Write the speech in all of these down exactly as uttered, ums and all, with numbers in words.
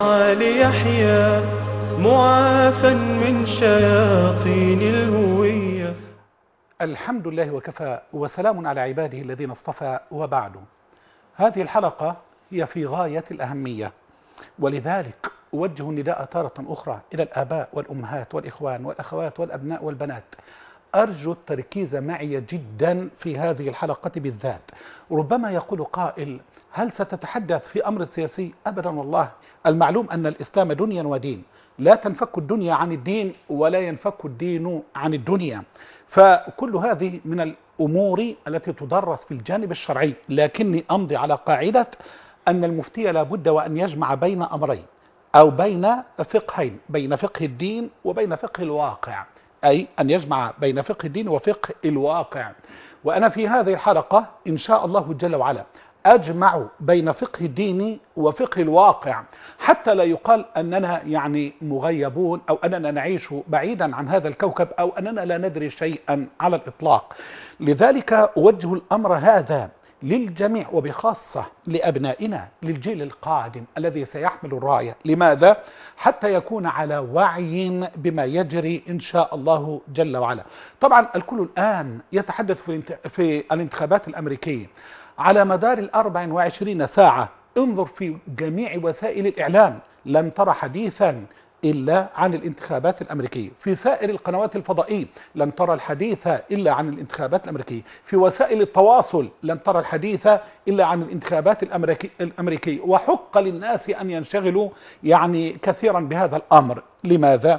ليحيى معافى من شياطين الهوية. الحمد لله وكفى وسلام على عباده الذين اصطفى، وبعد. هذه الحلقة هي في غاية الأهمية، ولذلك أوجه النداء تارة أخرى إلى الآباء والأمهات والإخوان والأخوات والأبناء والبنات. أرجو التركيز معي جدا في هذه الحلقة بالذات. ربما يقول قائل: هل ستتحدث في أمر سياسي؟ أبدا والله. المعلوم أن الإسلام دنيا ودين، لا تنفك الدنيا عن الدين ولا ينفك الدين عن الدنيا، فكل هذه من الأمور التي تدرس في الجانب الشرعي، لكني أمضي على قاعدة أن المفتي لا بد وأن يجمع بين أمرين أو بين فقهين، بين فقه الدين وبين فقه الواقع، أي أن يجمع بين فقه الدين وفقه الواقع. وأنا في هذه الحلقة إن شاء الله جل وعلا أجمع بين فقه الدين وفقه الواقع، حتى لا يقال أننا يعني مغيبون أو أننا نعيش بعيدا عن هذا الكوكب أو أننا لا ندري شيئا على الإطلاق. لذلك أوجه الأمر هذا للجميع، وبخاصة لأبنائنا، للجيل القادم الذي سيحمل الراية. لماذا؟ حتى يكون على وعي بما يجري إن شاء الله جل وعلا. طبعا الكل الآن يتحدث في الانتخابات الأمريكية على مدار الأربع وعشرين ساعة. انظر في جميع وسائل الإعلام لن ترى حديثا إلا عن الانتخابات الأمريكية، في سائر القنوات الفضائية لن ترى الحديث إلا عن الانتخابات الأمريكية، في وسائل التواصل لن ترى الحديث إلا عن الانتخابات الأمريكية. وحق للناس أن ينشغلوا يعني كثيرا بهذا الأمر. لماذا؟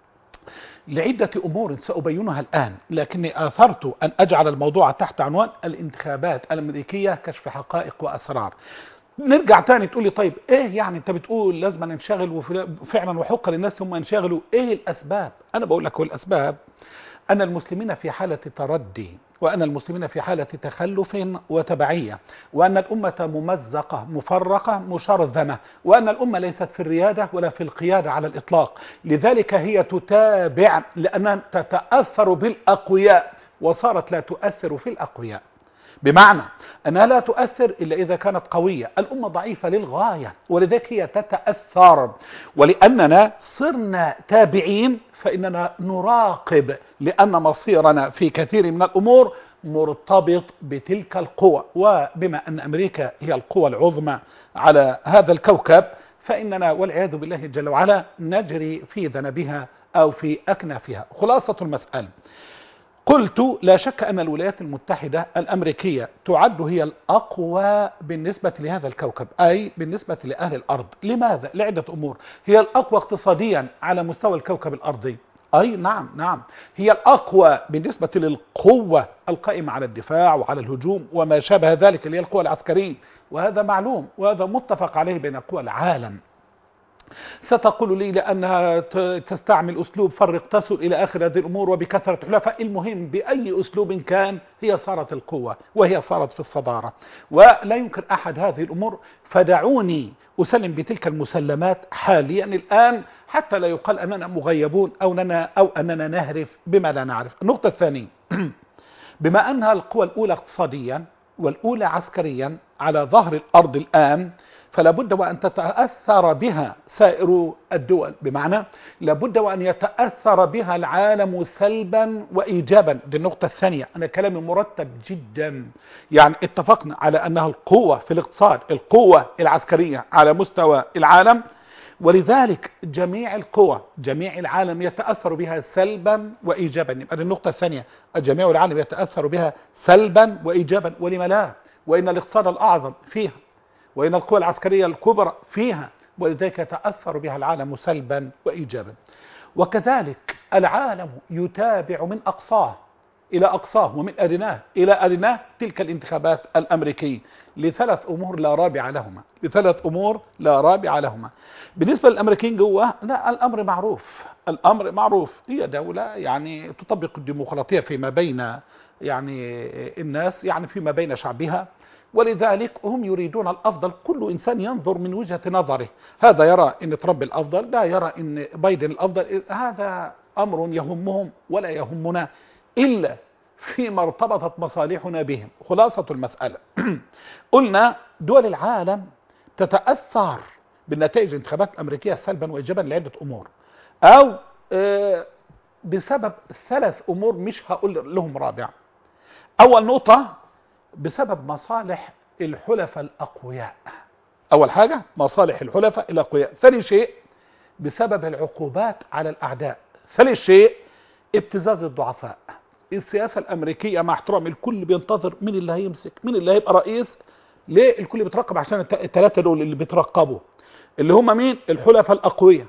لعدة أمور سأبينها الآن، لكني آثرت أن أجعل الموضوع تحت عنوان الانتخابات الأمريكية كشف حقائق وأسرار. نرجع تاني تقول لي: طيب ايه يعني انت بتقول لازم ننشغل وفعلا وحق للناس هم ينشغلوا، ايه الاسباب؟ انا بقول لك: هو الاسباب ان المسلمين في حالة تردي، وان المسلمين في حالة تخلف وتبعية، وان الامة ممزقة مفرقة مشرذمة، وان الامة ليست في الريادة ولا في القيادة على الاطلاق. لذلك هي تتابع لانها تتأثر بالاقوياء وصارت لا تؤثر في الاقوياء، بمعنى أنها لا تؤثر إلا إذا كانت قوية. الأمة ضعيفة للغاية، ولذلك هي تتأثر. ولأننا صرنا تابعين فإننا نراقب، لأن مصيرنا في كثير من الأمور مرتبط بتلك القوى. وبما أن أمريكا هي القوى العظمى على هذا الكوكب، فإننا والعياذ بالله جل وعلا نجري في ذنبها أو في أكنافها. خلاصة المسألة: قلت لا شك أن الولايات المتحدة الأمريكية تعد هي الأقوى بالنسبة لهذا الكوكب، أي بالنسبة لأهل الأرض. لماذا؟ لعدة أمور. هي الأقوى اقتصاديا على مستوى الكوكب الأرضي، أي نعم نعم هي الأقوى بالنسبة للقوة القائمة على الدفاع وعلى الهجوم وما شابه ذلك، اللي هي القوة العسكرية، وهذا معلوم وهذا متفق عليه بين قوى العالم. ستقول لي لأنها تستعمل أسلوب فرق تسل إلى آخر هذه الأمور وبكثرة حلفاء. المهم بأي أسلوب كان هي صارت القوة وهي صارت في الصدارة، ولا ينكر أحد هذه الأمور. فدعوني أسلم بتلك المسلمات حاليا الآن حتى لا يقال أننا مغيبون أو أننا, أو أننا نهرف بما لا نعرف. النقطة الثانية: بما أنها القوى الأولى اقتصاديا والأولى عسكريا على ظهر الأرض الآن، فلا بد وأن تتأثر بها سائر الدول، بمعنى لا بد وأن يتأثر بها العالم سلبا وإيجابا. دي النقطة الثانية. أنا كلامي مرتب جدا، يعني اتفقنا على أنها القوة في الاقتصاد، القوة العسكرية على مستوى العالم، ولذلك جميع القوى جميع العالم يتأثر بها سلبا وإيجابا. يبقى دي النقطة الثانية: جميع العالم يتأثر بها سلبا وإيجابا. ولما لا؟ وإن الاقتصاد الأعظم فيها، وإن القوى العسكرية الكبرى فيها، ولذلك يتأثر بها العالم سلبا وإيجابا. وكذلك العالم يتابع من أقصاه إلى أقصاه ومن أدناه إلى أدناه تلك الانتخابات الأمريكية لثلاث أمور لا رابع لهما لثلاث أمور لا رابع لهما. بالنسبة للأمريكيين جوه، لا، الأمر معروف الأمر معروف هي دولة يعني تطبق الديمقراطية فيما بين يعني الناس، يعني فيما بين شعبها، ولذلك هم يريدون الأفضل. كل إنسان ينظر من وجهة نظره، هذا يرى أن ترامب الأفضل، لا يرى أن بايدن الأفضل. هذا أمر يهمهم ولا يهمنا إلا فيما ارتبطت مصالحنا بهم. خلاصة المسألة: قلنا دول العالم تتأثر بالنتائج الانتخابات الأمريكية سلبا وإيجابا لعدة أمور، أو بسبب ثلاث أمور مش هقول لهم رابع. أول نقطة بسبب مصالح الحلفاء الأقوياء، أول حاجة مصالح الحلفاء الأقوياء. ثاني شيء بسبب العقوبات على الأعداء. ثالث شيء ابتزاز الضعفاء. السياسة الأمريكية مع احترام الكل بينتظر مين اللي هيمسك، مين اللي هيبقى رئيس. ليه الكل بيترقب؟ عشان الثلاثة دول اللي بيترقبوا اللي هم مين؟ الحلفاء الأقوياء.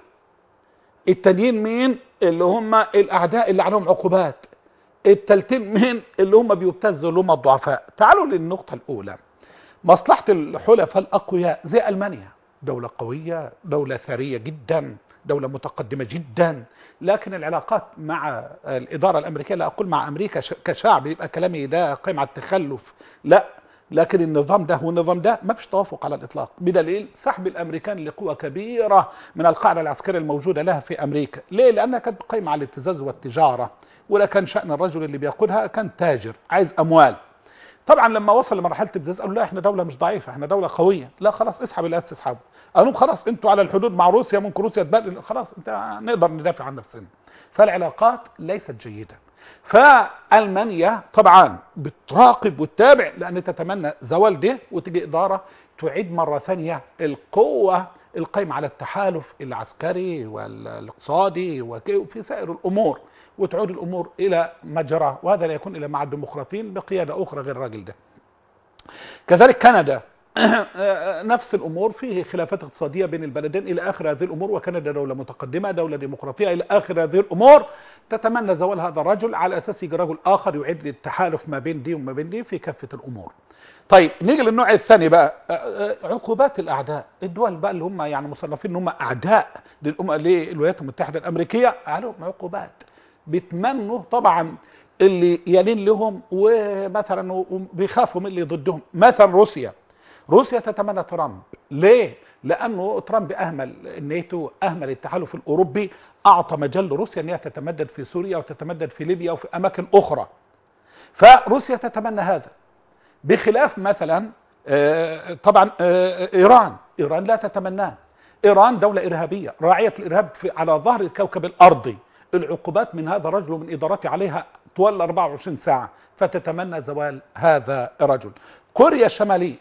التانيين مين؟ اللي هم الأعداء اللي عليهم عقوبات. التالتين مين؟ اللي هم بيبتزوا اللي هم الضعفاء. تعالوا للنقطة الأولى، مصلحة الحلفاء الأقوياء زي ألمانيا، دولة قوية، دولة ثرية جدا، دولة متقدمة جدا، لكن العلاقات مع الإدارة الأمريكية، لا أقول مع أمريكا كشعب يبقى كلامي ده قائم على التخلف، لا، لكن النظام ده والنظام ده ما فيش توافق على الإطلاق، بدليل سحب الأمريكان لقوة كبيرة من القاعدة العسكرية الموجودة لها في أمريكا. ليه؟ لأنها كانت قائمة على الابتزاز والتجارة، ولا كان شأن الرجل اللي بيقودها كان تاجر عايز أموال. طبعا لما وصل لمرحله ابتزاز قالوا لا احنا دوله مش ضعيفه، احنا دوله قويه، لا خلاص اسحب اللي عايز تسحبه. قالوا خلاص انتوا على الحدود مع روسيا، ممكن روسيا تبادل، خلاص انت نقدر ندافع عن نفسنا. فالعلاقات ليست جيده. فالمانيا طبعا بتراقب وتتابع، لان تتمنى زوال ده وتجي اداره تعيد مره ثانيه القوه القائمه على التحالف العسكري والاقتصادي وفي سائر الامور، وتعود الأمور إلى مجرى، وهذا لا يكون إلا مع الديمقراطيين بقيادة أخرى غير الراجل ده. كذلك كندا نفس الأمور، فيه خلافات اقتصادية بين البلدين إلى آخر هذه الأمور، وكندا دولة متقدمة، دولة ديمقراطية إلى آخر هذه الأمور. تتمنى زوال هذا الرجل على أساس يجي رجل آخر يعد التحالف ما بين دي وما بين دي في كافة الأمور. طيب نيجي للنوع الثاني بقى، عقوبات الأعداء. الدول بقى اللي هم يعني مصنفين ان هم أعداء للأمم للولايات المتحدة الأمريكية عليهم عقوبات، بيتمنوا طبعا اللي يلين لهم، ومثلا بيخافوا من اللي ضدهم. مثلا روسيا، روسيا تتمنى ترامب. ليه؟ لانه ترامب اهمل الناتو، اهمل التحالف الاوروبي، اعطى مجال لروسيا ان هي تتمدد في سوريا وتتمدد في ليبيا وفي اماكن اخرى. فروسيا تتمنى هذا، بخلاف مثلا طبعا ايران، ايران لا تتمناه. ايران دولة ارهابية راعية الارهاب على ظهر الكوكب الارضي، العقوبات من هذا الرجل ومن إدارته عليها طوال أربعة وعشرين ساعة، فتتمنى زوال هذا الرجل. كوريا الشمالية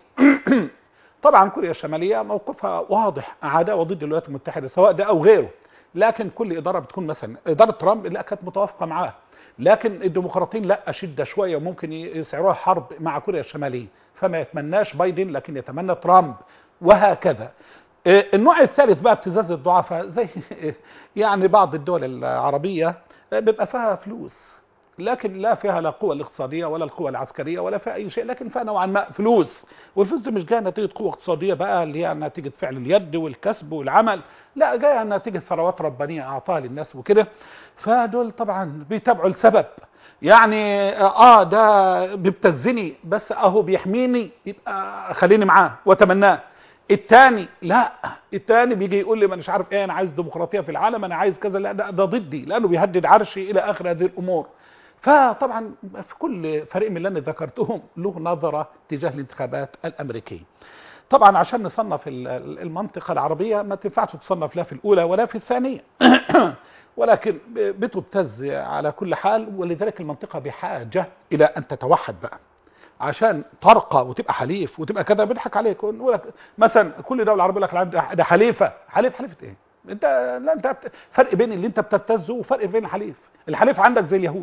طبعا كوريا الشمالية موقفها واضح، عداوة ضد الولايات المتحدة سواء ده أو غيره، لكن كل إدارة بتكون مثلا إدارة ترامب لا كانت متوافقة معاه، لكن الديمقراطيين لا أشد شوية وممكن يسعروها حرب مع كوريا الشمالية، فما يتمناش بايدن لكن يتمنى ترامب، وهكذا. النوع الثالث بقى ابتزاز الضعفاء، زي يعني بعض الدول العربية بيبقى فيها فلوس لكن لا فيها لا قوة الاقتصادية ولا القوة العسكرية ولا فيها أي شيء، لكن فيها نوعا ما فلوس، والفلوس دي مش جاية نتيجة قوة اقتصادية بقى اللي هي نتيجة فعل اليد والكسب والعمل، لا جاية نتيجة ثروات ربانية أعطاها للناس وكده. فدول طبعا بيتابعوا السبب، يعني اه ده بيبتزني بس اهو بيحميني يبقى خليني معاه واتمناه. الثاني لا، الثاني بيجي يقول لي ما مش عارف ايه، انا عايز ديمقراطيه في العالم، انا عايز كذا، لا ده, ده ضدي لانه بيهدد عرشي الى اخر هذه الامور. فطبعا في كل فريق من اللي انا ذكرتهم له نظره تجاه الانتخابات الامريكيه. طبعا عشان نصنف المنطقه العربيه ما تنفعش تصنف لا في الاولى ولا في الثانيه ولكن بتبتز على كل حال، ولذلك المنطقه بحاجه الى ان تتوحد بقى عشان ترقى وتبقى حليف وتبقى كذا. بيضحك عليك يقول لك مثلا كل دوله عربيه لك ده حليفه، حليف حليفه ايه؟ انت لا انت فرق بين اللي انت بتبتزه وفرق بين الحليف. الحليف عندك زي اليهود،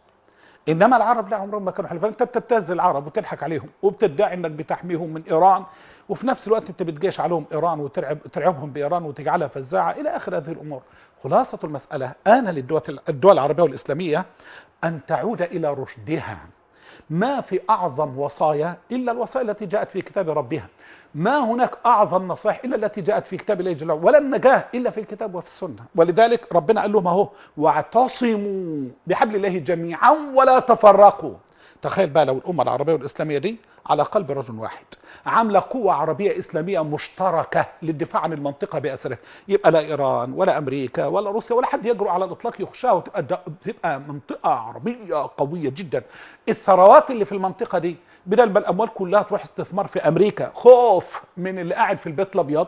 انما العرب لا عمرهم ما كانوا حليفان. انت بتبتز العرب وتضحك عليهم وبتدعي انك بتحميهم من ايران، وفي نفس الوقت انت بتجيش عليهم ايران وترعب ترعبهم بايران وتجعلها فزاعه الى اخر هذه الامور. خلاصه المساله انا للدول الدول العربيه والاسلاميه ان تعود الى رشدها. ما في أعظم وصايا إلا الوصايا التي جاءت في كتاب ربها، ما هناك أعظم نصائح إلا التي جاءت في كتاب الله جل وعلا، ولا النجاة إلا في الكتاب وفي السنة. ولذلك ربنا قال لهم اهو واعتصموا بحبل الله جميعا ولا تفرقوا. تخيل بقى لو الأمة العربية والإسلامية دي على قلب رجل واحد، عاملة قوة عربية إسلامية مشتركة للدفاع عن المنطقة بأسرها، يبقى لا إيران ولا أمريكا ولا روسيا ولا حد يجرؤ على الإطلاق يخشاها، وتبقى تبقى منطقة عربية قوية جدا. الثروات اللي في المنطقة دي بدل ما الأموال كلها تروح استثمار في أمريكا خوف من اللي قاعد في البيت الأبيض،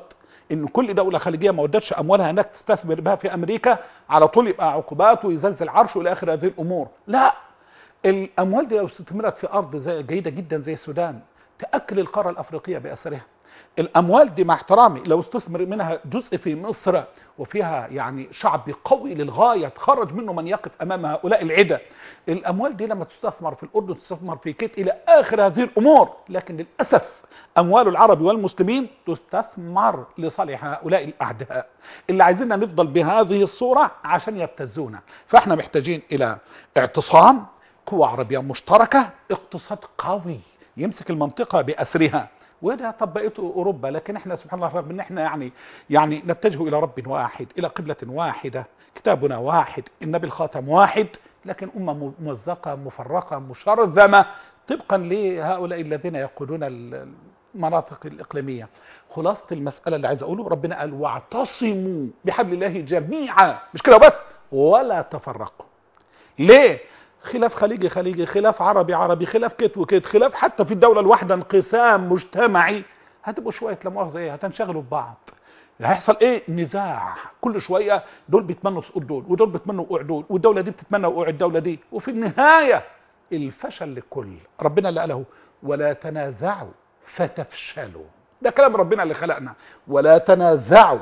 ان كل دوله خليجيه ما ودتش اموالها هناك تستثمر بها في امريكا على طول يبقى عقوبات ويزلزل عرشه الى اخر هذه الامور. لا، الاموال دي لو استثمرت في ارض زي جيده جدا زي السودان تاكل القاره الافريقيه باسرها. الاموال دي مع احترامي لو استثمر منها جزء في مصر وفيها يعني شعب قوي للغايه خرج منه من يقف امام هؤلاء العده، الاموال دي لما تستثمر في الاردن تستثمر في كيت الى اخر هذه الامور. لكن للاسف اموال العرب والمسلمين تستثمر لصالح هؤلاء الاعداء اللي عايزيننا نفضل بهذه الصوره عشان يبتزونا. فاحنا محتاجين الى اعتصام، قوه عربيه مشتركه، اقتصاد قوي يمسك المنطقه باسرها، وده طبقته اوروبا. لكن احنا سبحان الله رغم ان احنا يعني يعني نتجه الى رب واحد، الى قبله واحده، كتابنا واحد، النبي الخاتم واحد، لكن امه ممزقه مفرقه مشرذمه طبقا لهؤلاء الذين يقودون المناطق الاقليميه. خلاصه المساله اللي عايز اقوله، ربنا قال واعتصموا بحبل الله جميعا، مش كده بس، ولا تفرقوا. ليه؟ خلاف خليجي خليجي، خلاف عربي عربي، خلاف كت وكت، خلاف حتى في الدولة الواحدة انقسام مجتمعي، هتبقوا شوية لا مؤاخذة ايه، هتنشغلوا ببعض. هيحصل ايه؟ نزاع كل شوية، دول بيتمنوا سقوط دول ودول بيتمنوا وقوع دول والدولة دي بتتمنى وقوع الدولة دي، وفي النهاية الفشل للكل. ربنا اللي قاله ولا تنازعوا فتفشلوا، ده كلام ربنا اللي خلقنا، ولا تنازعوا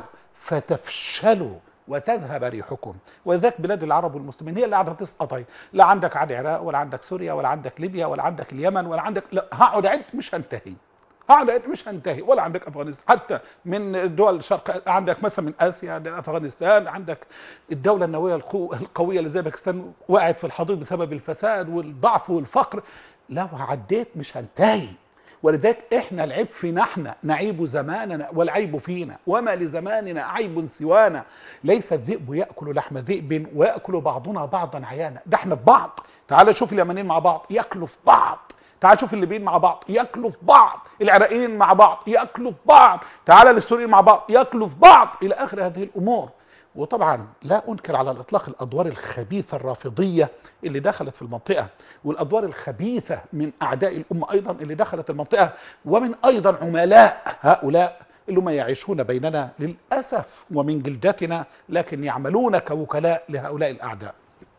فتفشلوا وتذهب ريحكم. وذاك بلاد العرب والمسلمين هي اللي قاعده تسقط اهي، لا عندك عاد العراق ولا عندك سوريا ولا عندك ليبيا ولا عندك اليمن ولا عندك، لا هقعد اعد مش هنتهي، هقعد اعد مش هنتهي، ولا عندك افغانستان حتى من دول الشرق، عندك مثلا من اسيا عندك افغانستان، عندك الدوله النوويه القويه اللي زي باكستان وقعت في الحضيض بسبب الفساد والضعف والفقر، لو عديت مش هنتهي. ولذلك احنا العيب فينا، احنا نعيب زماننا والعيب فينا، وما لزماننا عيب سوانا. ليس الذئب ياكل لحم ذئب وياكل بعضنا بعضا عيانا، ده احنا في بعض. تعال شوف اليمنيين مع بعض ياكلوا في بعض، تعال شوف الليبيين مع بعض ياكلوا في بعض، العراقيين مع بعض ياكلوا في بعض، تعال للسوريين مع بعض ياكلوا في بعض، الى اخر هذه الامور. وطبعا لا انكر على الاطلاق الادوار الخبيثه الرافضيه اللي دخلت في المنطقه، والادوار الخبيثه من اعداء الامه ايضا اللي دخلت المنطقه، ومن ايضا عملاء هؤلاء اللي هم يعيشون بيننا للاسف ومن جلدتنا، لكن يعملون كوكلاء لهؤلاء الاعداء.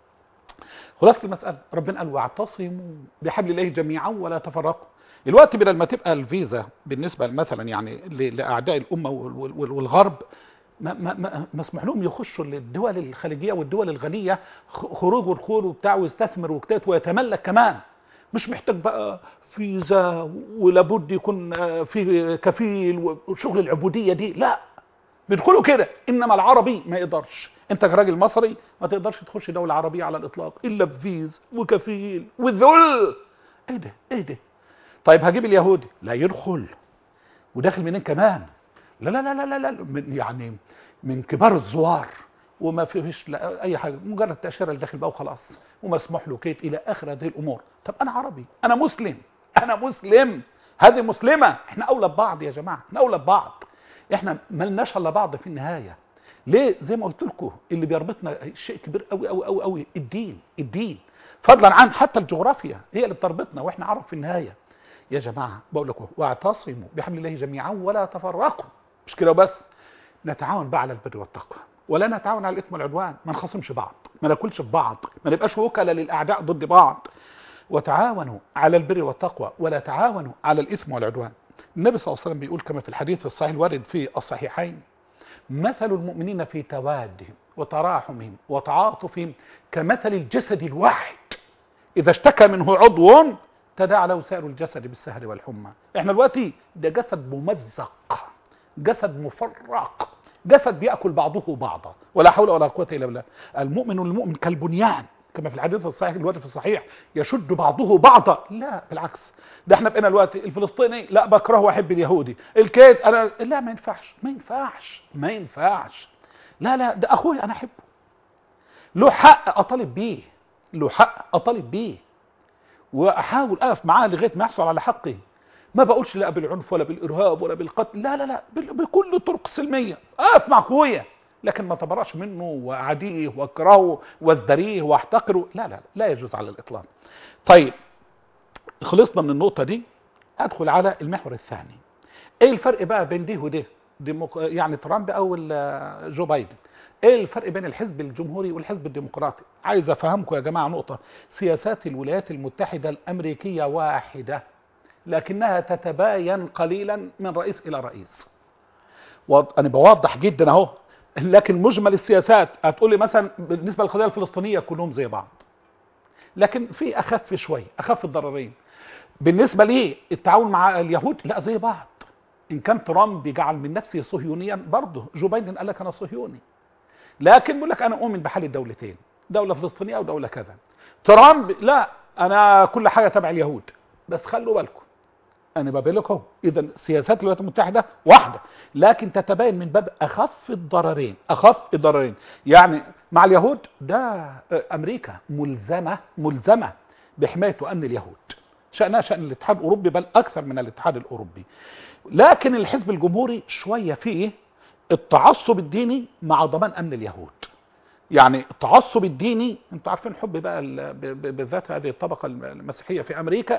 خلاص المساله، ربنا قال واعتصموا بحبل الله جميعا ولا تفرقوا. الوقت بدل ما تبقى الفيزا بالنسبه مثلا يعني لاعداء الامه والغرب ما ما ما مسموح لهم يخشوا للدول الخليجيه والدول الغنيه خروج ودخول وبتاع ويستثمر وكتات ويتملك كمان، مش محتاج بقى فيزا ولابد يكون فيه كفيل وشغل العبوديه دي، لا بيدخلوا كده. انما العربي ما يقدرش، انت كراجل مصري ما تقدرش تخش دوله عربيه على الاطلاق الا بفيز وكفيل وذل. ايه ده ايه ده؟ طيب هجيب اليهودي، لا يدخل. وداخل منين كمان؟ لا لا لا لا لا من يعني من كبار الزوار، وما فيش اي حاجه، مجرد تاشيره اللي داخل بقى وخلاص، ومسموح له كيت الى اخر هذه الامور. طب انا عربي، انا مسلم، انا مسلم، هذه مسلمه، احنا اولى ببعض يا جماعه، احنا اولى ببعض، احنا ملناش الا بعض في النهايه. ليه؟ زي ما قلت لكم اللي بيربطنا شيء كبير قوي قوي قوي قوي، الدين، الدين فضلا عن حتى الجغرافيا هي اللي بتربطنا، واحنا عرب في النهايه. يا جماعه بقول لكم واعتصموا بحبل الله جميعا ولا تفرقوا، مش كده بس، نتعاون بقى على البر والتقوى، ولا نتعاون على الاثم والعدوان، ما نخاصمش بعض، ما ناكلش في بعض، ما نبقاش وكلاء للاعداء ضد بعض. وتعاونوا على البر والتقوى ولا تعاونوا على الاثم والعدوان. النبي صلى الله عليه وسلم بيقول كما في الحديث الصحيح الوارد في الصحيحين: مثل المؤمنين في توادهم وتراحمهم وتعاطفهم كمثل الجسد الواحد اذا اشتكى منه عضو تداعى له سائر الجسد بالسهر والحمى. احنا دلوقتي ده جسد ممزق، جسد مفرق، جسد بيأكل بعضه بعضا، ولا حول ولا قوة إلا بالله. المؤمن والمؤمن كالبنيان كما في الحديث الصحيح الوارد في الصحيح يشد بعضه بعضا. لا بالعكس، ده احنا بقينا الوقت الفلسطيني لا بكره واحب اليهودي، الكيت انا لا ما ينفعش ما ينفعش ما ينفعش، لا لا ده اخوي انا احبه، له حق اطالب بيه، له حق اطالب بيه واحاول اقف معاه لغايه ما يحصل على حقي. ما بقولش لا بالعنف ولا بالارهاب ولا بالقتل، لا لا لا بكل الطرق السلميه اقف مع اخويا، لكن ما تبرأش منه واعاديه واكرهه وازدريه واحتقره، لا لا لا يجوز على الاطلاق. طيب خلصنا من النقطه دي، ادخل على المحور الثاني. ايه الفرق بقى بين دي وده؟ ديمق... يعني ترامب او ال- جو بايدن. ايه الفرق بين الحزب الجمهوري والحزب الديمقراطي؟ عايز افهمكم يا جماعه نقطه. سياسات الولايات المتحده الامريكيه واحده، لكنها تتباين قليلا من رئيس الى رئيس. وض- انا بوضح جدا اهو. لكن مجمل السياسات هتقول لي مثلا بالنسبه للقضيه الفلسطينيه كلهم زي بعض، لكن في اخف شويه، اخف الضررين. بالنسبه لي التعاون مع اليهود لا زي بعض. ان كان ترامب يجعل من نفسه صهيونيا، برضه جو بايدن قال لك انا صهيوني، لكن بيقول لك انا اؤمن بحل الدولتين، دوله فلسطينيه او دوله كذا. ترامب لا، انا كل حاجه تبع اليهود. بس خلوا بالكم، انا بقول لكم اذا سياسات الولايات المتحده واحده، لكن تتباين من باب اخف الضررين. اخف الضررين يعني مع اليهود ده امريكا ملزمه ملزمه بحمايه وامن اليهود، شانها شان الاتحاد الاوروبي، بل اكثر من الاتحاد الاوروبي. لكن الحزب الجمهوري شويه فيه التعصب الديني مع ضمان امن اليهود. يعني التعصب الديني، انتوا عارفين حب بقى ال- ب- ب- بالذات هذه الطبقه المسيحيه في امريكا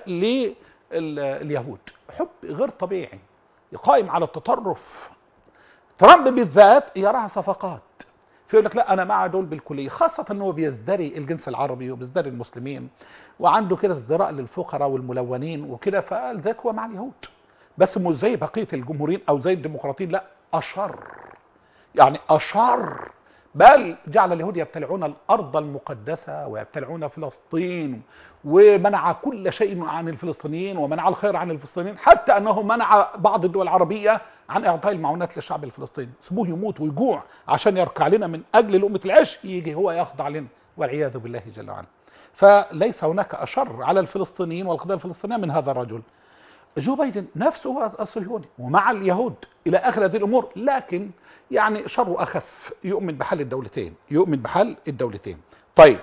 لليهود، حب غير طبيعي قائم على التطرف. ترامب بالذات يراها صفقات، فيقول لك لا انا مع دول بالكليه، خاصه انه بيزدري الجنس العربي وبيزدري المسلمين، وعنده كده ازدراء للفقراء والملونين وكده، فقال ذاك هو مع اليهود. بس مش زي بقيه الجمهوريين او زي الديمقراطيين، لا اشر، يعني أشر. بل جعل اليهود يبتلعون الأرض المقدسة ويبتلعون فلسطين، ومنع كل شيء عن الفلسطينيين ومنع الخير عن الفلسطينيين، حتى أنه منع بعض الدول العربية عن إعطاء المعونات للشعب الفلسطيني. سيبوه يموت ويجوع عشان يركع لنا من أجل لقمة العيش، يجي هو يخضع لنا والعياذ بالله جل وعلا. فليس هناك أشر على الفلسطينيين والقضية الفلسطينية من هذا الرجل. جو بايدن نفسه هو الصهيوني ومع اليهود الى اخر هذه الامور، لكن يعني شره اخف، يؤمن بحل الدولتين، يؤمن بحل الدولتين. طيب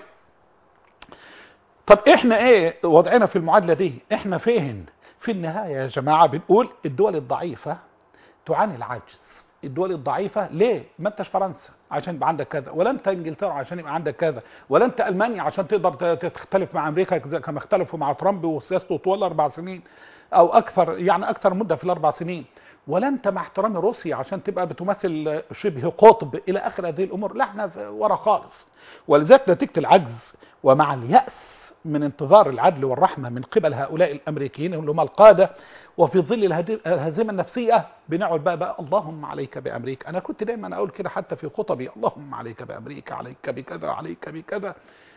طب احنا ايه وضعنا في المعادله دي؟ احنا فين في النهايه يا جماعه؟ بنقول الدول الضعيفه تعاني العجز. الدول الضعيفه ليه؟ ما انتش فرنسا عشان يبقى عندك كذا، ولا انت انجلترا عشان يبقى عندك كذا، ولا انت المانيا عشان تقدر تختلف مع امريكا كما اختلفوا مع ترامب وسياسته طوال اربع سنين او اكثر، يعني اكثر مده في الاربع سنين، ولا انت مع احترام روسيا عشان تبقى بتمثل شبه قطب الى اخر هذه الامور. لا احنا ورا خالص. ولذلك نتيجه العجز ومع الياس من انتظار العدل والرحمه من قبل هؤلاء الامريكيين اللي هم القاده، وفي ظل الهزيمه النفسيه بنقعد بقى, بقى اللهم عليك بامريكا. انا كنت دايما اقول كده حتى في خطبي، اللهم عليك بامريكا، عليك بكذا، عليك بكذا.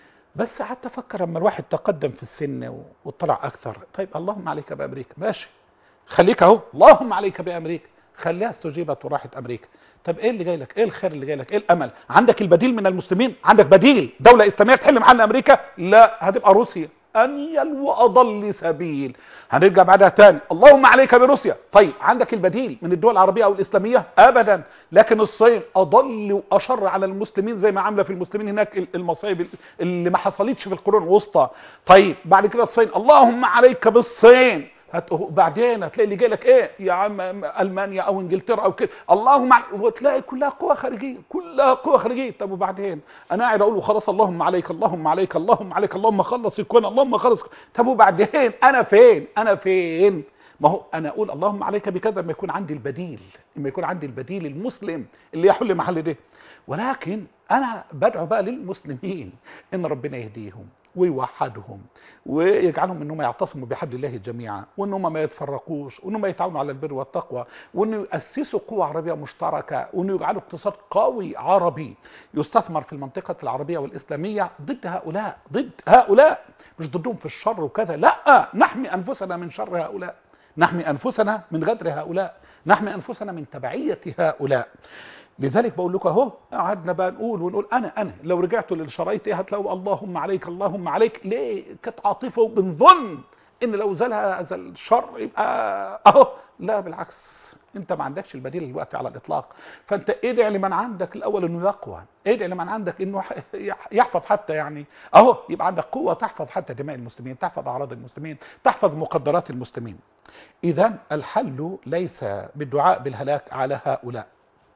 بس قعدت افكر لما الواحد تقدم في السن وطلع اكثر، طيب اللهم عليك بامريكا ماشي، خليك اهو اللهم عليك بامريكا، خليها استجيبت وراحت امريكا. طب ايه اللي جاي لك؟ ايه الخير اللي جاي لك؟ ايه الامل؟ عندك البديل من المسلمين؟ عندك بديل دوله اسلاميه تحل محل امريكا؟ لا، هتبقى روسيا انيل واضل سبيل. هنرجع بعدها تاني اللهم عليك بروسيا. طيب عندك البديل من الدول العربيه او الاسلاميه؟ ابدا. لكن الصين اضل واشر على المسلمين زي ما عامله في المسلمين هناك المصايب اللي ما حصلتش في القرون الوسطى. طيب بعد كده الصين، اللهم عليك بالصين. بعدين هتلاقي اللي جاي لك ايه يا عم؟ المانيا او انجلترا او كده، اللهم عليك، وتلاقي كلها قوى خارجيه، كلها قوى خارجيه. طب وبعدين انا قاعد اقول خلاص اللهم عليك اللهم عليك اللهم عليك، اللهم خلص الكون، اللهم خلص. طب وبعدين انا فين؟ انا فين؟ ما هو انا اقول اللهم عليك بكذا لما يكون عندي البديل، لما يكون عندي البديل المسلم اللي يحل محل ده. ولكن انا بدعو بقى للمسلمين ان ربنا يهديهم ويوحدهم ويجعلهم انهم يعتصموا بحبل الله جميعا، وانهم ما يتفرقوش، وانهم يتعاونوا على البر والتقوى، وانه يؤسسوا قوة عربية مشتركة، وانه يجعلوا اقتصاد قوي عربي يستثمر في المنطقة العربية والاسلامية ضد هؤلاء، ضد هؤلاء، مش ضدهم في الشر وكذا، لا، نحمي انفسنا من شر هؤلاء، نحمي انفسنا من غدر هؤلاء، نحمي انفسنا من تبعية هؤلاء. لذلك بقول لكم اهو، قعدنا بقى نقول ونقول انا انا لو رجعتوا للشرايط ايه هتلاقوا اللهم عليك اللهم عليك. ليه؟ كانت عاطفه وبنظن ان لو زالها زال الشر يبقى اهو، لا بالعكس، انت ما عندكش البديل دلوقتي على الاطلاق. فانت ادعي لمن عندك الاول انه يقوى، ادعي لمن عندك انه يحفظ حتى، يعني اهو يبقى عندك قوه تحفظ حتى دماء المسلمين، تحفظ اعراض المسلمين، تحفظ مقدرات المسلمين. اذا الحل ليس بالدعاء بالهلاك على هؤلاء،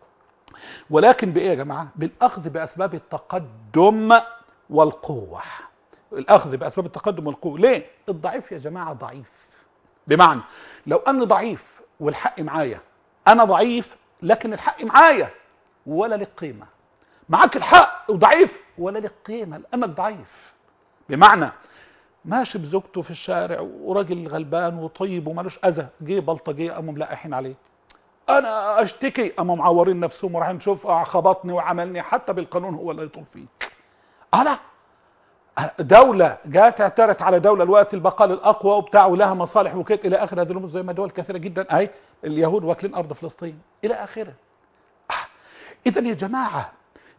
ولكن بايه يا جماعه؟ بالاخذ باسباب التقدم والقوه. الاخذ باسباب التقدم والقوه. ليه؟ الضعيف يا جماعه ضعيف، بمعنى لو انا ضعيف والحق معايا، انا ضعيف لكن الحق معايا ولا لك قيمة، معاك الحق وضعيف ولا لك قيمة لأنك ضعيف. بمعنى ماشي بزوجته في الشارع وراجل غلبان وطيب ومالوش أذى، جه بلطجية قاموا ملقحين عليه، أنا أشتكي قاموا معورين نفسهم وراح نشوف خبطني وعملني، حتى بالقانون هو اللي يطول فيك. ألا دولة جات اعترت على دولة الوقت البقال الأقوى وبتاع ولها مصالح وكده إلى آخر هذه الأمور، زي ما دول كثيرة جدا أهي اليهود واكلين أرض فلسطين إلى آخره. إذا يا جماعة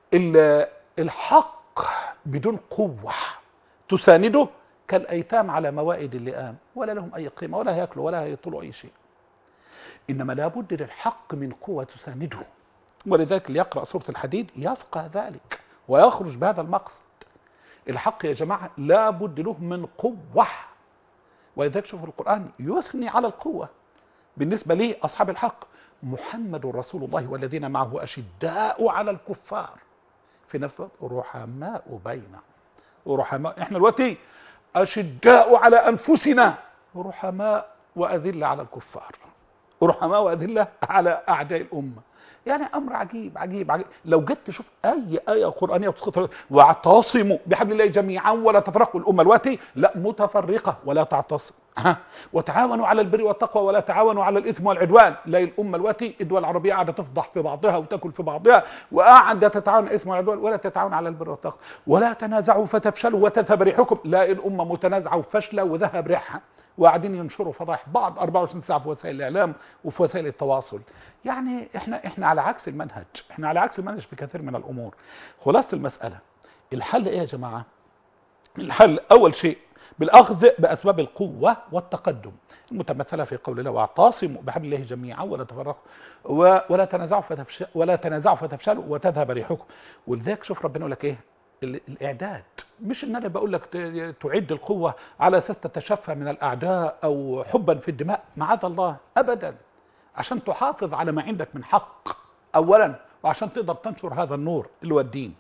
الحق بدون قوة تسانده كالأيتام على موائد اللئام، ولا لهم أي قيمة ولا هياكلوا ولا هيطلوا أي شيء. إنما لابد للحق من قوة تسانده، ولذلك اللي يقرأ سورة الحديد يفقه ذلك ويخرج بهذا المقصد. الحق يا جماعة لابد له من قوة، ولذلك شوفوا القرآن يثني على القوة بالنسبة لي أصحاب الحق. محمد رسول الله والذين معه أشداء على الكفار في نفس الوقت رحماء بينهم. ورحماء احنا دلوقتي أشداء على أنفسنا رحماء وأذلة على الكفار، ورحماء وأذلة على أعداء الأمة. يعني أمر عجيب عجيب عجيب. لو جيت تشوف أي آية قرآنية وتسقط واعتصموا بحبل الله جميعا ولا تفرقوا، الأمة دلوقتي لا متفرقة ولا تعتصم. وتعاونوا على البر والتقوى ولا تعاونوا على الإثم والعدوان. لا الأمة دلوقتي الدول العربية قاعدة تفضح في بعضها وتاكل في بعضها، وقاعدة تتعاون على الإثم والعدوان ولا تتعاون على البر والتقوى. ولا تنازعوا فتفشلوا وتذهب ريحكم. لا الأمة متنازعة وفشلة وذهب ريحها، وقاعدين ينشروا فضائح بعض أربعة وعشرين ساعة في وسائل الإعلام وفي وسائل التواصل. يعني احنا احنا على عكس المنهج، احنا على عكس المنهج في كثير من الأمور. خلاصة المسألة الحل ايه يا جماعة؟ الحل أول شيء بالأخذ بأسباب القوة والتقدم المتمثلة في قول الله واعتصموا بحبل الله جميعا ولا تفرقوا ولا تنازعوا فتفشلوا ولا تنازعوا فتفشلوا وتذهب ريحكم. ولذلك شوف ربنا يقول لك ايه؟ الإعداد. مش ان انا بقول لك تعد القوة على اساس تتشفى من الأعداء أو حبا في الدماء، معاذ الله أبدا، عشان تحافظ على ما عندك من حق أولا، وعشان تقدر تنشر هذا النور اللي هو الدين.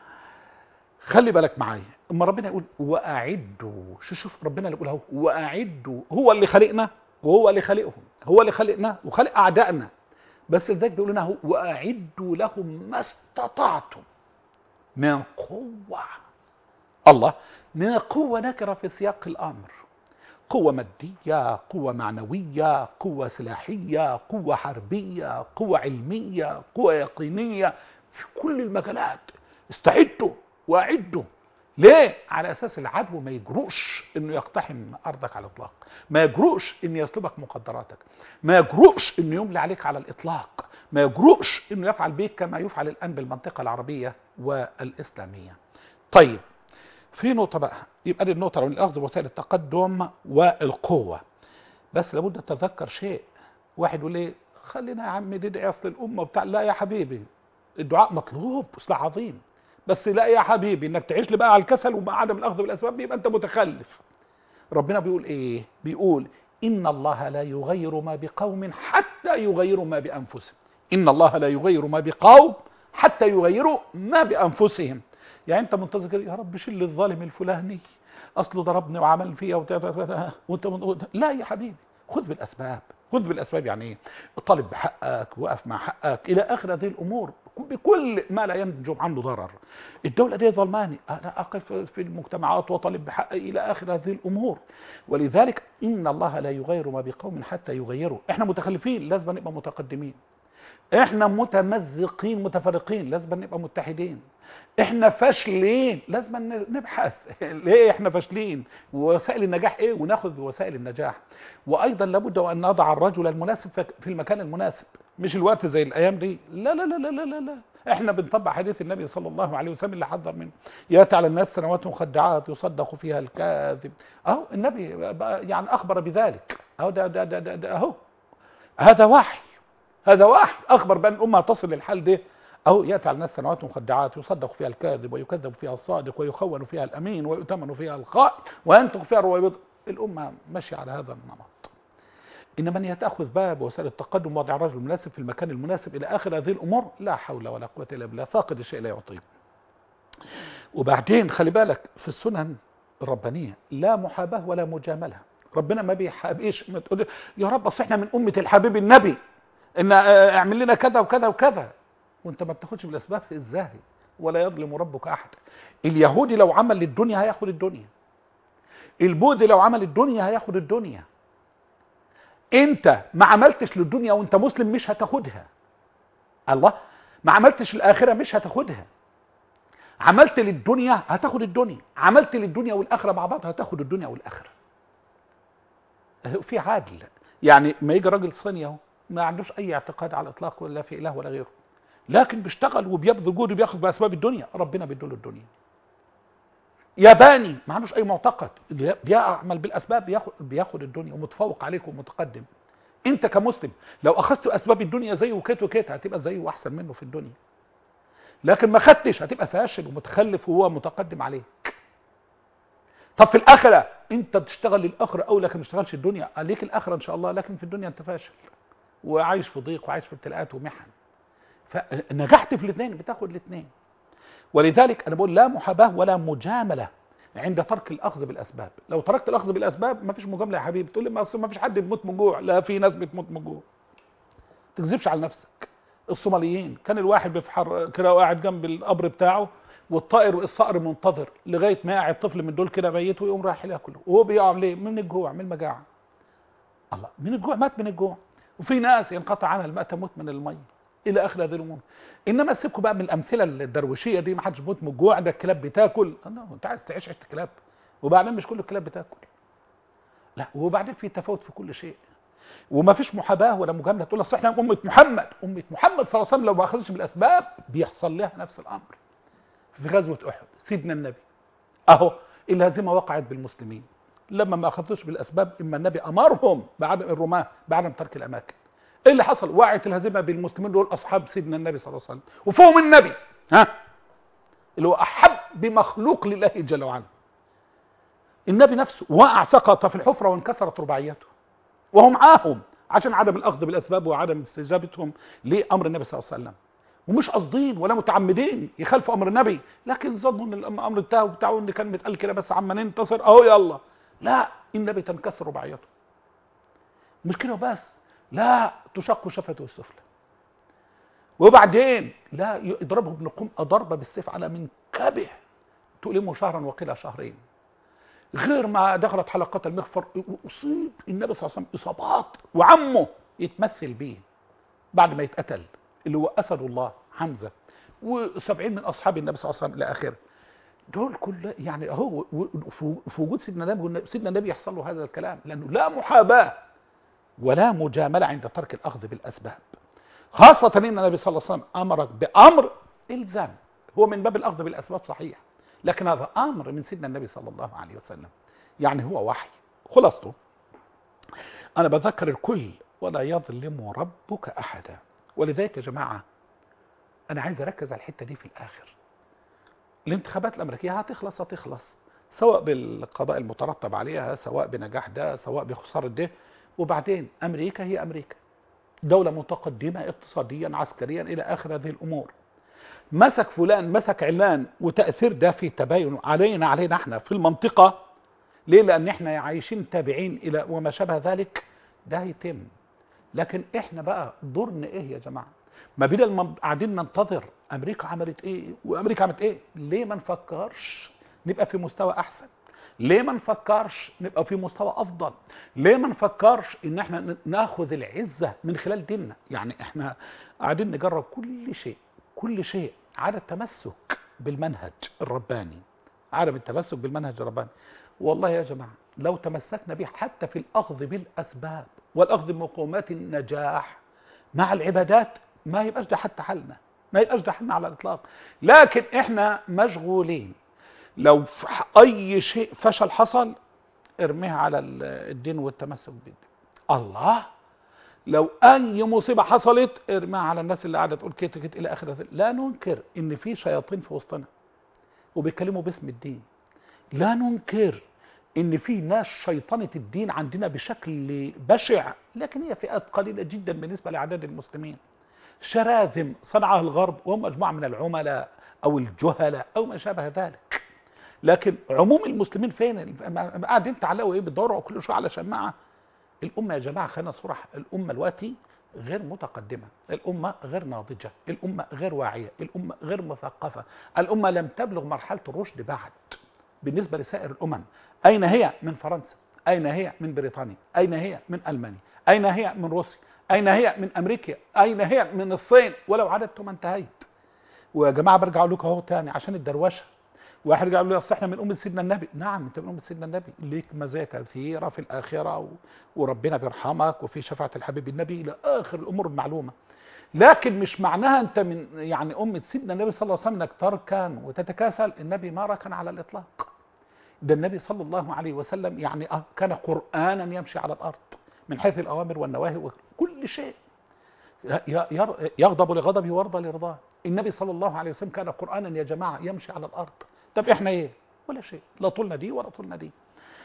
خلي بالك معايا، اما ربنا يقول واعدوا، شو شوف ربنا اللي يقول اهو واعدوا، هو اللي خلقنا وهو اللي خلقهم، هو اللي خلقنا وخلق اعدائنا، بس لذلك بيقول لنا اهو واعدوا لهم ما استطعتم من قوه. الله، من القوه نكره في سياق الامر، قوه ماديه، قوه معنويه، قوه سلاحيه، قوه حربيه، قوه علميه، قوه يقينيه، في كل المجالات. استعدوا واعدوا. ليه؟ على اساس العدو ما يجرؤش انه يقتحم ارضك على الاطلاق، ما يجرؤش انه يسلبك مقدراتك، ما يجرؤش انه يملي عليك على الاطلاق، ما يجرؤش انه يفعل بيك كما يفعل الان بالمنطقه العربيه والاسلاميه. طيب في نقطه بقى، يبقى دي النقطه من الاخذ بوسائل التقدم والقوه. بس لابد تتذكر شيء، واحد يقول لي خلينا يا عم ندعي اصل الامه وبتاع. لا يا حبيبي، الدعاء مطلوب وسلاح عظيم، بس لا يا حبيبي انك تعيش لي بقى على الكسل ومع عدم الاخذ بالاسباب يبقى انت متخلف. ربنا بيقول ايه؟ بيقول ان الله لا يغير ما بقوم حتى يغيروا ما بانفسهم. ان الله لا يغير ما بقوم حتى يغيروا ما بانفسهم. يعني انت منتظر يا رب شيل الظالم الفلاني اصله ضربني وعمل فيا وانت، لا يا حبيبي، خذ بالاسباب. خذ بالاسباب يعني ايه؟ طالب بحقك، وقف مع حقك الى اخر هذه الامور بكل ما لا ينجم عنه ضرر. الدوله دي ظلماني، انا اقف في المجتمعات وطالب بحقي الى اخر هذه الامور. ولذلك ان الله لا يغير ما بقوم حتى يغيروا. احنا متخلفين لازم نبقى متقدمين، احنا متمزقين متفرقين لازم نبقى متحدين، احنا فاشلين لازم نبحث ليه احنا فاشلين ووسائل النجاح ايه وناخذ بوسائل النجاح. وايضا لابد ان نضع الرجل المناسب في المكان المناسب، مش الوقت زي الايام دي. لا لا لا لا لا لا احنا بنطبق حديث النبي صلى الله عليه وسلم اللي حذر منه، ياتي على الناس سنوات مخدعات يصدق فيها الكاذب. اهو النبي يعني اخبر بذلك، اهو ده ده ده, ده, ده اهو هذا وحي، هذا وحي اخبر بان الامه تصل للحال ده. أو يأتي على الناس سنوات مخدعات يصدق فيها الكاذب ويكذب فيها الصادق ويخون فيها الأمين ويؤتمن فيها الخائن وينطق فيها الرويبض. الأمة ماشية على هذا النمط. إنما أن يتأخذ باب وسائل التقدم وضع الرجل المناسب في المكان المناسب إلى آخر هذه الأمور، لا حول ولا قوة إلا بالله. فاقد الشيء لا يعطيه. وبعدين خلي بالك في السنن الربانية لا محاباة ولا مجاملة. ربنا ما بيحابيش، ما تقول يا رب أصل إحنا من أمة الحبيب النبي، ان اعمل لنا كذا وكذا وكذا، وانت ما بتاخدش بالاسباب. ازاي؟ ولا يظلم ربك احد. اليهودي لو عمل للدنيا هياخد الدنيا، البوذي لو عمل الدنيا هياخد الدنيا. انت ما عملتش للدنيا وانت مسلم مش هتاخدها. الله، ما عملتش الاخره مش هتاخدها. عملت للدنيا هتاخد الدنيا، عملت للدنيا والاخره مع بعض هتاخد الدنيا والاخره. في عدل. يعني ما يجي راجل صيني اهو ما عندوش اي اعتقاد على الاطلاق ولا في اله ولا غيره، لكن بيشتغل وبيبذل جهد وبياخد باسباب الدنيا، ربنا بيديله الدنيا. ياباني ما عندوش اي معتقد، بيعمل بالاسباب بياخد بياخد الدنيا ومتفوق عليك ومتقدم. انت كمسلم لو اخذت اسباب الدنيا زيه وكيت وكيت هتبقى زيه واحسن منه في الدنيا، لكن ما خدتش هتبقى فاشل ومتخلف وهو متقدم عليك. طب في الاخره انت بتشتغل للاخره او لكن ما تشتغلش الدنيا، عليك الاخره ان شاء الله، لكن في الدنيا انت فاشل وعايش في ضيق وعايش في ابتلاءات ومحن. فنجحت في الاثنين بتاخد الاثنين. ولذلك انا بقول لا محاباه ولا مجامله عند ترك الاخذ بالاسباب. لو تركت الاخذ بالاسباب ما فيش مجامله يا حبيبي. تقول لي ما اصل ما فيش حد بيموت من جوع، لا في ناس بتموت من جوع. ما تكذبش على نفسك. الصوماليين كان الواحد بيفحر كده وقاعد جنب القبر بتاعه والطائر الصقر منتظر لغايه ما قاعد طفل من دول كده ميت ويقوم رايح ياكله، وهو بيقع ليه؟ من الجوع، من المجاعه. الله، من الجوع مات من الجوع. وفي ناس ينقطع عنها الماء تموت من الميه الى اخر هذه الامور. انما سيبكم بقى من الامثله الدرويشيه دي، ما حدش بيموت من الجوع، ده الكلاب بتاكل. انت عايز تعيش عيشه الكلاب، وبعدين مش كل الكلاب بتاكل. لا، وبعدين في تفاوت في كل شيء، وما فيش محاباه ولا مجامله. تقول اصل احنا امه محمد، امه محمد صلى الله عليه وسلم لو ما اخذش بالاسباب بيحصل لها نفس الامر. في غزوه احد سيدنا النبي اهو الهزيمه وقعت بالمسلمين لما ما اخذوش بالاسباب. اما النبي امرهم بعدم الرماه بعدم ترك الاماكن. ايه اللي حصل؟ وقعت الهزيمه بالمسلمين دول اصحاب سيدنا النبي صلى الله عليه وسلم، وفوهم النبي ها اللي هو احب بمخلوق لله جل وعلا. النبي نفسه وقع سقط في الحفره وانكسرت رباعيته وهم معاهم عشان عدم الاخذ بالاسباب وعدم استجابتهم لامر النبي صلى الله عليه وسلم. ومش قاصدين ولا متعمدين يخالفوا امر النبي، لكن ظنوا ان الامر بتاعه بتاعه ان كان بيتقال كده بس عما ننتصر اهو يلا. لا، النبي تنكسر رباعيته. مش كده بس، لا تشق شفته السفلى. وبعدين لا يضربه ابن قم ضربه بالسيف على منكبه تؤلمه شهرا وقيل شهرين. غير ما دخلت حلقات المغفر اصيب النبي صلى الله عليه وسلم اصابات، وعمه يتمثل به بعد ما يتقتل اللي هو اسد الله حمزه وسبعين من اصحاب النبي صلى الله عليه وسلم الى اخره. دول كل يعني اهو في وجود سيدنا النبي سيدنا النبي يحصل له هذا الكلام، لانه لا محاباه ولا مجامله عند ترك الاخذ بالاسباب. خاصه ان النبي صلى الله عليه وسلم امرك بامر الزام، هو من باب الاخذ بالاسباب صحيح، لكن هذا امر من سيدنا النبي صلى الله عليه وسلم، يعني هو وحي. خلاصته انا بذكر الكل ولا يظلم ربك احدا. ولذلك يا جماعه انا عايز اركز على الحته دي في الاخر. الانتخابات الامريكيه هتخلص هتخلص سواء بالقضاء المترتب عليها، سواء بنجاح ده، سواء بخساره ده. وبعدين امريكا هي امريكا، دوله متقدمه اقتصاديا عسكريا الى اخر هذه الامور. مسك فلان مسك علان وتاثير ده في تباين علينا علينا احنا في المنطقه. ليه؟ لان احنا عايشين تابعين الى وما شابه ذلك، ده يتم. لكن احنا بقى دورنا ايه يا جماعه؟ ما بين قاعدين ننتظر امريكا عملت ايه وامريكا عملت ايه، ليه ما نفكرش نبقى في مستوى احسن؟ ليه ما نفكرش نبقى في مستوى افضل؟ ليه ما نفكرش ان احنا ناخذ العزه من خلال ديننا؟ يعني احنا قاعدين نجرب كل شيء كل شيء على التمسك بالمنهج الرباني، عدم التمسك بالمنهج الرباني. والله يا جماعه لو تمسكنا به حتى في الاخذ بالاسباب والاخذ بمقومات النجاح مع العبادات ما يبقاش ده حتى حالنا، ما يبقاش ده حالنا على الاطلاق. لكن احنا مشغولين، لو اي شيء فشل حصل ارميها على الدين والتمسك بالدين. الله، لو اي مصيبه حصلت ارميها على الناس اللي قاعده تقول كده كده الى اخره. لا ننكر ان في شياطين في وسطنا وبيتكلموا باسم الدين، لا ننكر ان في ناس شيطنه الدين عندنا بشكل بشع، لكن هي فئات قليله جدا بالنسبه لاعداد المسلمين. شراذم صنعها الغرب وهم مجموعه من العملاء او الجهلاء او ما شابه ذلك. لكن عموم المسلمين فين؟ قاعدين تعلقوا ايه بتدوروا كل شويه على شماعه. الامه يا جماعه خلينا صراحه، الامه دلوقتي غير متقدمة، الأمة غير ناضجة، الأمة غير واعية، الأمة غير مثقفة، الأمة لم تبلغ مرحلة الرشد بعد بالنسبة لسائر الأمم. أين هي من فرنسا؟ أين هي من بريطانيا؟ أين هي من ألمانيا؟ أين هي من روسيا؟ أين هي من أمريكا؟ أين هي من الصين؟ ولو عددت ما انتهيت. ويا جماعة برجع لكم اهو تاني عشان الدروشة. واحد يقول لي اصل احنا من امه سيدنا النبي. نعم انت من امه سيدنا النبي، ليك مزايا كثيره في الاخره و... وربنا بيرحمك وفي شفاعه الحبيب النبي الى اخر الامور المعلومه. لكن مش معناها انت من يعني امه سيدنا النبي صلى الله عليه وسلم انك تركن وتتكاسل. النبي ما ركن على الاطلاق. ده النبي صلى الله عليه وسلم يعني اه كان قرانا يمشي على الارض من حيث الاوامر والنواهي وكل شيء. يغضب لغضبه ويرضى لرضاه. النبي صلى الله عليه وسلم كان قرانا يا جماعه يمشي على الارض. طب احنا ايه؟ ولا شيء، لا طولنا دي ولا طولنا دي.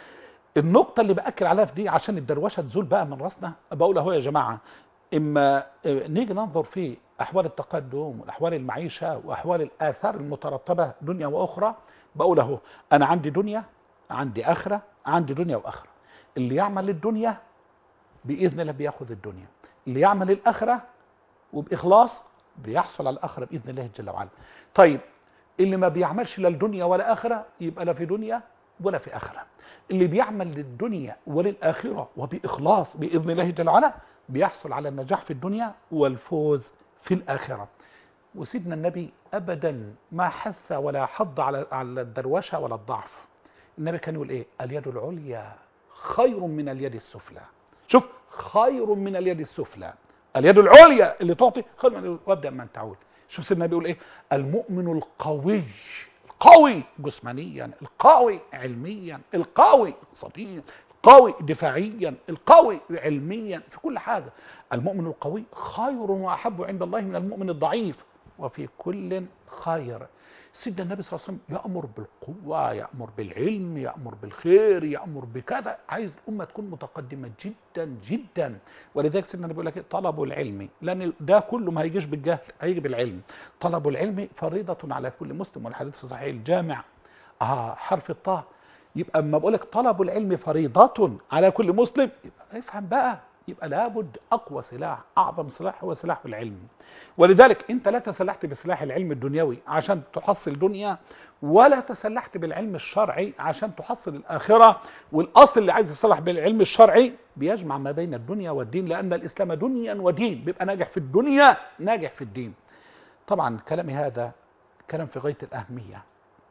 النقطة اللي بأكل عليها في دي عشان الدروشة تزول بقى من راسنا، بقول اهو يا جماعة، اما نيجي ننظر في احوال التقدم واحوال المعيشة واحوال الاثار المترتبة دنيا واخرى، بقول اهو انا عندي دنيا، عندي اخرة، عندي دنيا واخرة. اللي يعمل الدنيا باذن الله بياخذ الدنيا، اللي يعمل الاخرة وباخلاص بيحصل على الاخرة باذن الله جل وعلا. طيب اللي ما بيعملش لا الدنيا ولا آخرة يبقى لا في دنيا ولا في آخرة. اللي بيعمل للدنيا وللآخرة وبإخلاص بإذن الله جل وعلا بيحصل على النجاح في الدنيا والفوز في الآخرة. وسيدنا النبي أبدا ما حث ولا حض على على الدروشة ولا الضعف. النبي كان يقول إيه؟ اليد العليا خير من اليد السفلى. شوف، خير من اليد السفلى. اليد العليا اللي تعطي خير من وابدأ من تعود. شوف سيدنا بيقول ايه؟ المؤمن القوي، القوي جسمانيا، القوي علميا، القوي اقتصاديا، القوي دفاعيا، القوي علميا، في كل حاجة. المؤمن القوي خير واحب عند الله من المؤمن الضعيف وفي كل خير. سيدنا النبي صلى الله عليه وسلم يأمر بالقوة، يأمر بالعلم، يأمر بالخير، يأمر بكذا. عايز الأمة تكون متقدمة جدا جدا. ولذلك سيدنا النبي يقول لك طلب العلم، لأن ده كله ما هيجيش بالجهل، هيجي بالعلم. طلب العلم فريضة على كل مسلم، والحديث في صحيح الجامع آه حرف الطاء. يبقى اما بقول لك طلب العلم فريضة على كل مسلم، يبقى افهم بقى، يبقى لابد أقوى سلاح، أعظم سلاح هو سلاح العلم. ولذلك أنت لا تسلحت بسلاح العلم الدنيوي عشان تحصل دنيا، ولا تسلحت بالعلم الشرعي عشان تحصل الآخرة. والأصل اللي عايز يصلح بالعلم الشرعي بيجمع ما بين الدنيا والدين، لأن الإسلام دنيا ودين، بيبقى ناجح في الدنيا ناجح في الدين. طبعا كلامي هذا كلام في غاية الأهمية،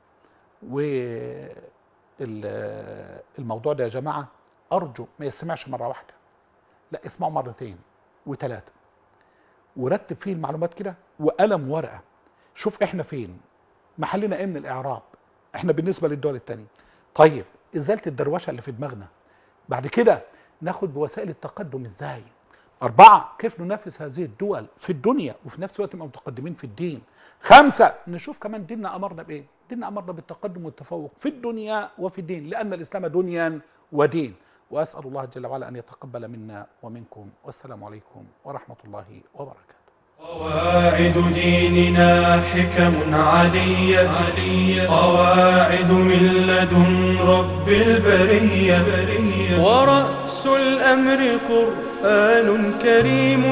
والموضوع ده يا جماعة أرجو ما يسمعش مرة واحدة، لا اسمعوا مرتين وثلاثة، ورتب فيه المعلومات كده وقلم ورقة. شوف احنا فين، محلنا ايه من الاعراب، احنا بالنسبة للدول التانية. طيب ازالة الدروشة اللي في دماغنا. بعد كده ناخد بوسائل التقدم ازاي. أربعة، كيف ننافس هذه الدول في الدنيا وفي نفس الوقت نبقى متقدمين في الدين. خمسة، نشوف كمان ديننا أمرنا بإيه. ديننا أمرنا بالتقدم والتفوق في الدنيا وفي الدين، لأن الإسلام دنيا ودين. وأسأل الله جل وعلا أن يتقبل منا ومنكم، والسلام عليكم ورحمة الله وبركاته. قواعد ديننا حكم علية، قواعد من لدن رب البرية، ورأس الأمر قرآن كريم،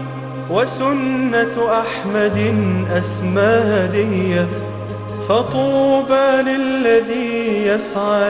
وسنة أحمد أسمى هدية. فطوبى للذي يسعى